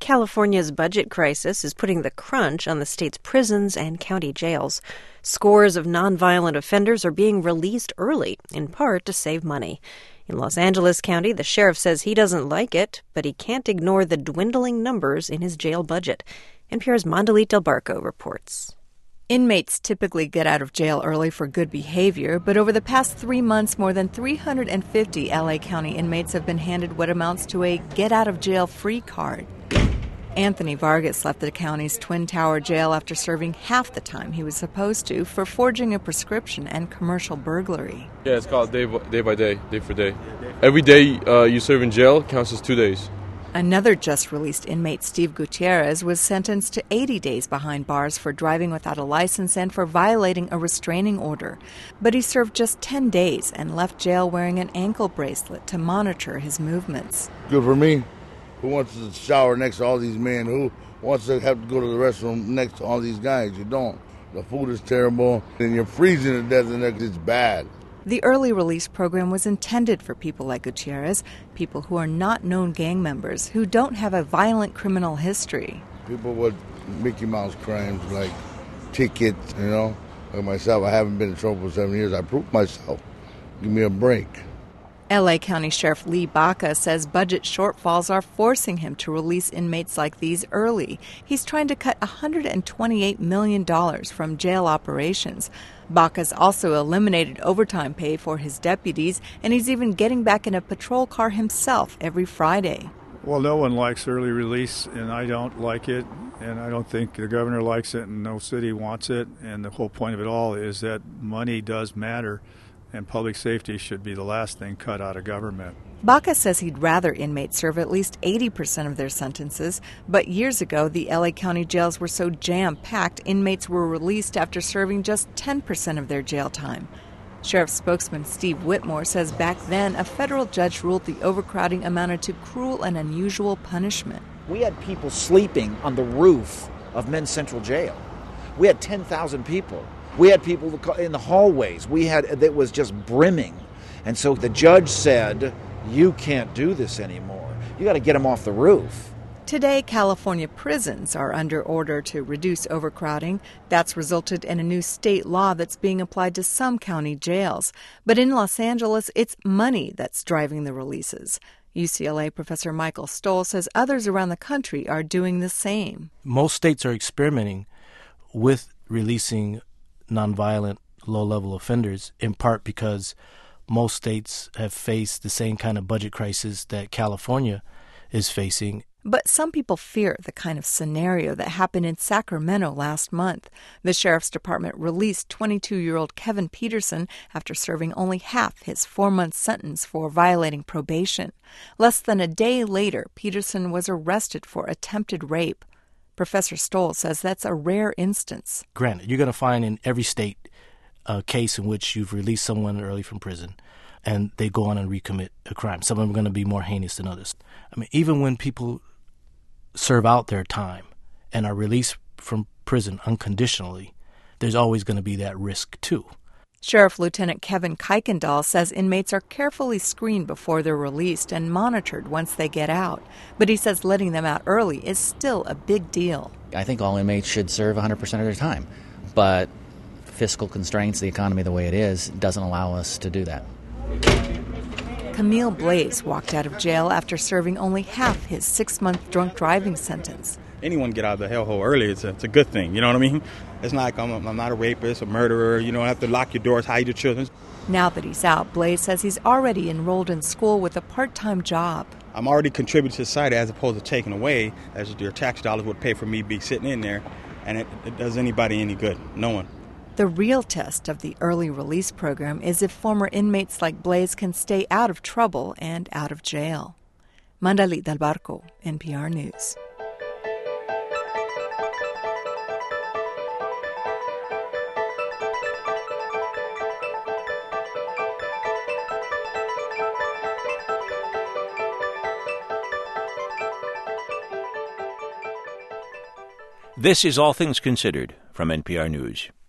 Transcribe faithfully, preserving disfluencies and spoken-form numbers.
California's budget crisis is putting the crunch on the state's prisons and county jails. Scores of nonviolent offenders are being released early, in part to save money. In Los Angeles County, the sheriff says he doesn't like it, but he can't ignore the dwindling numbers in his jail budget. N P R's Mandalit Del Barco reports. Inmates typically get out of jail early for good behavior, but over the past three months, more than three hundred fifty L A County inmates have been handed what amounts to a get-out-of-jail-free card. Anthony Vargas left the county's Twin Tower jail after serving half the time he was supposed to for forging a prescription and commercial burglary. Yeah, it's called day by day, by day, day for day. Every day uh, you serve in jail counts as two days. Another just-released inmate, Steve Gutierrez, was sentenced to eighty days behind bars for driving without a license and for violating a restraining order. But he served just ten days and left jail wearing an ankle bracelet to monitor his movements. Good for me. Who wants to shower next to all these men? Who wants to have to go to the restroom next to all these guys? You don't. The food is terrible, and you're freezing to death, and it's bad. The early release program was intended for people like Gutierrez, people who are not known gang members, who don't have a violent criminal history. People with Mickey Mouse crimes like tickets, you know. Like myself, I haven't been in trouble for seven years. I proved myself. Give me a break. L A County Sheriff Lee Baca says budget shortfalls are forcing him to release inmates like these early. He's trying to cut one hundred twenty-eight million dollars from jail operations. Baca's also eliminated overtime pay for his deputies, and he's even getting back in a patrol car himself every Friday. Well, no one likes early release, and I don't like it, and I don't think the governor likes it, and no city wants it. And the whole point of it all is that money does matter, and public safety should be the last thing cut out of government. Baca says he'd rather inmates serve at least eighty percent of their sentences, but years ago the L A County jails were so jam-packed inmates were released after serving just ten percent of their jail time. Sheriff spokesman Steve Whitmore says back then a federal judge ruled the overcrowding amounted to cruel and unusual punishment. We had people sleeping on the roof of Men's Central Jail. We had ten thousand people. We had people in the hallways. We had, it was just brimming. And so the judge said, you can't do this anymore. You got to get them off the roof. Today, California prisons are under order to reduce overcrowding. That's resulted in a new state law that's being applied to some county jails. But in Los Angeles, it's money that's driving the releases. U C L A professor Michael Stoll says others around the country are doing the same. Most states are experimenting with releasing nonviolent, low-level offenders, in part because most states have faced the same kind of budget crisis that California is facing. But some people fear the kind of scenario that happened in Sacramento last month. The sheriff's department released twenty-two-year-old Kevin Peterson after serving only half his four-month sentence for violating probation. Less than a day later, Peterson was arrested for attempted rape. Professor Stoll says that's a rare instance. Granted, you're going to find in every state a case in which you've released someone early from prison and they go on and recommit a crime. Some of them are going to be more heinous than others. I mean, even when people serve out their time and are released from prison unconditionally, there's always going to be that risk too. Sheriff Lieutenant Kevin Kuykendall says inmates are carefully screened before they're released and monitored once they get out. But he says letting them out early is still a big deal. I think all inmates should serve one hundred percent of their time. But fiscal constraints, the economy the way it is, doesn't allow us to do that. Camille Blaze walked out of jail after serving only half his six-month drunk driving sentence. Anyone get out of the hellhole early, it's a, it's a good thing, you know what I mean? It's not like I'm, a, I'm not a rapist, a murderer, you don't have to lock your doors, hide your children. Now that he's out, Blaze says he's already enrolled in school with a part-time job. I'm already contributing to society as opposed to taking away, as your tax dollars would pay for me be sitting in there, and it, it does anybody any good, no one. The real test of the early release program is if former inmates like Blaze can stay out of trouble and out of jail. Mandalit Del Barco, N P R News. This is All Things Considered from N P R News.